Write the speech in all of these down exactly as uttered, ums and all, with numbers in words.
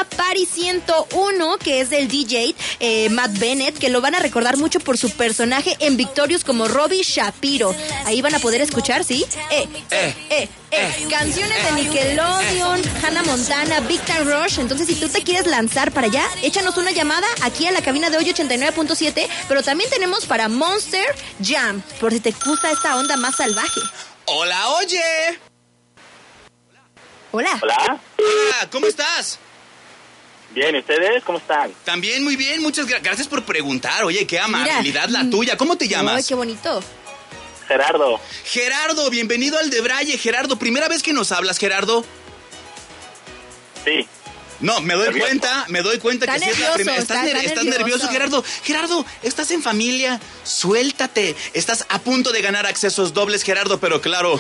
Party ciento uno, que es del D J eh, Matt Bennett, que lo van a recordar mucho por su personaje en Victorious como Robbie Shapiro. Ahí van a poder escuchar, ¿sí? Eh, eh, eh, eh. Canciones de Nickelodeon, Hannah Montana, Big Time Rush. Entonces, si tú te quieres lanzar para allá, échanos una llamada aquí a la cabina de hoy ochenta y nueve punto siete, pero también tenemos para Monster Jam, por si te gusta esta onda más salvaje. Hola, oye. Hola. Hola. Hola, ¿cómo estás? Bien, ¿y ustedes cómo están? También muy bien, muchas gra- gracias por preguntar. Oye, qué amabilidad la tuya. ¿Cómo te llamas? Ay, qué bonito. Gerardo. Gerardo, bienvenido al Debraye. Gerardo, ¿primera vez que nos hablas, Gerardo? Sí. No, me doy Nervioso. cuenta, me doy cuenta Está que sí es la nervioso, primera. Estás, está- ner- está estás nervioso. nervioso, Gerardo. Gerardo, estás en familia. Suéltate. Estás a punto de ganar accesos dobles, Gerardo, pero claro,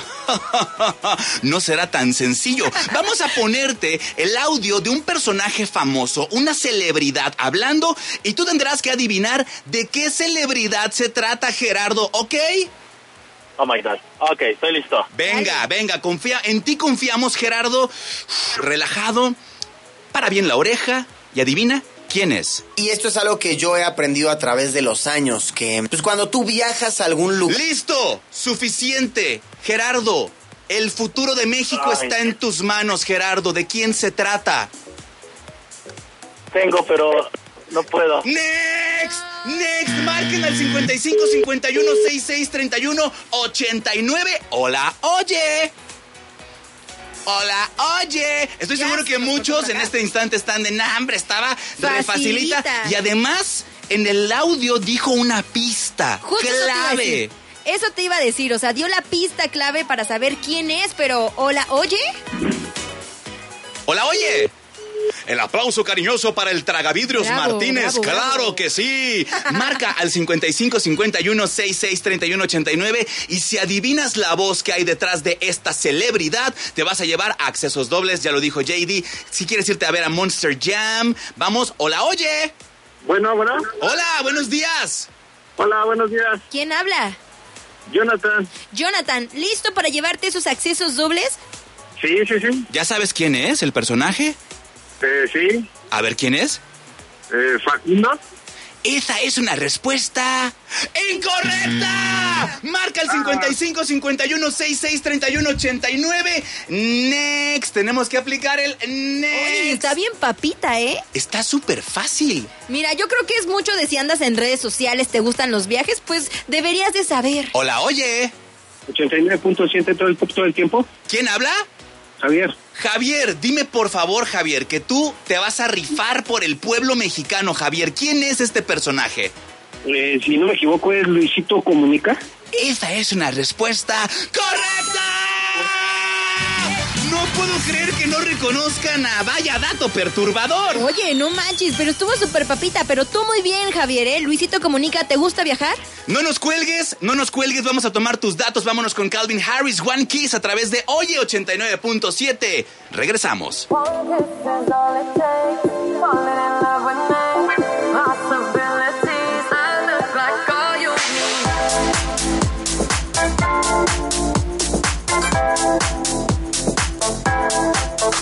no será tan sencillo. Vamos a ponerte el audio de un personaje famoso, una celebridad hablando, y tú tendrás que adivinar de qué celebridad se trata, Gerardo, ¿ok? Oh my God. Ok, estoy listo. Venga, venga, confía, en ti confiamos, Gerardo. Uf, relajado, para bien la oreja y adivina quién es. Y esto es algo que yo he aprendido a través de los años, que pues cuando tú viajas a algún lugar... ¡Listo! ¡Suficiente! Gerardo, el futuro de México Ay. está en tus manos, Gerardo. ¿De quién se trata? Tengo, pero no puedo. ¡Next! ¡Next! Marquen al cincuenta y cinco, cincuenta y uno, sesenta y seis, treinta y uno, ochenta y nueve. ¡Hola, oye! Hola, oye. Estoy Ya seguro se que nos muchos fue en acá. este instante están de hambre. Estaba re Facilita. facilita. Y además, en el audio dijo una pista Justo eso te iba a clave. decir. Eso te iba a decir, o sea, dio la pista clave para saber quién es, pero hola, oye. Hola, oye. El aplauso cariñoso para el Tragavidrios Bravo, Martínez, bravo, claro bravo. que sí. Marca al cincuenta y cinco, cincuenta y uno, sesenta y seis, treinta y uno, ochenta y nueve y si adivinas la voz que hay detrás de esta celebridad, te vas a llevar accesos dobles, ya lo dijo J D. Si quieres irte a ver a Monster Jam, vamos. Hola, oye. Bueno, bueno. Hola, buenos días. Hola, buenos días. ¿Quién habla? Jonathan. Jonathan, ¿listo para llevarte esos accesos dobles? Sí, sí, sí. ¿Ya sabes quién es el personaje? Eh, sí. A ver, ¿quién es? Eh, Facundo. Esa es una respuesta incorrecta. Marca el cincuenta y cinco, cincuenta y uno, sesenta y seis, treinta y uno, ochenta y nueve. Next. Tenemos que aplicar el next. Oye, está bien papita, ¿eh? Está súper fácil. Mira, yo creo que es mucho de si andas en redes sociales, te gustan los viajes, pues deberías de saber. Hola, oye. ochenta y nueve punto siete todo el, todo el tiempo. ¿Quién habla? Javier. Javier, dime por favor, Javier, que tú te vas a rifar por el pueblo mexicano, Javier. ¿Quién es este personaje? Eh, si no me equivoco, es Luisito Comunica. Esa es una respuesta correcta. No puedo creer que no reconozcan a vaya dato perturbador. Oye, no manches, pero estuvo súper papita, pero tú muy bien, Javier, ¿eh? Luisito Comunica, ¿te gusta viajar? No nos cuelgues, no nos cuelgues, vamos a tomar tus datos, vámonos con Calvin Harris, One Kiss a través de Oye ochenta y nueve punto siete. Regresamos. One kiss is all it takes, falling in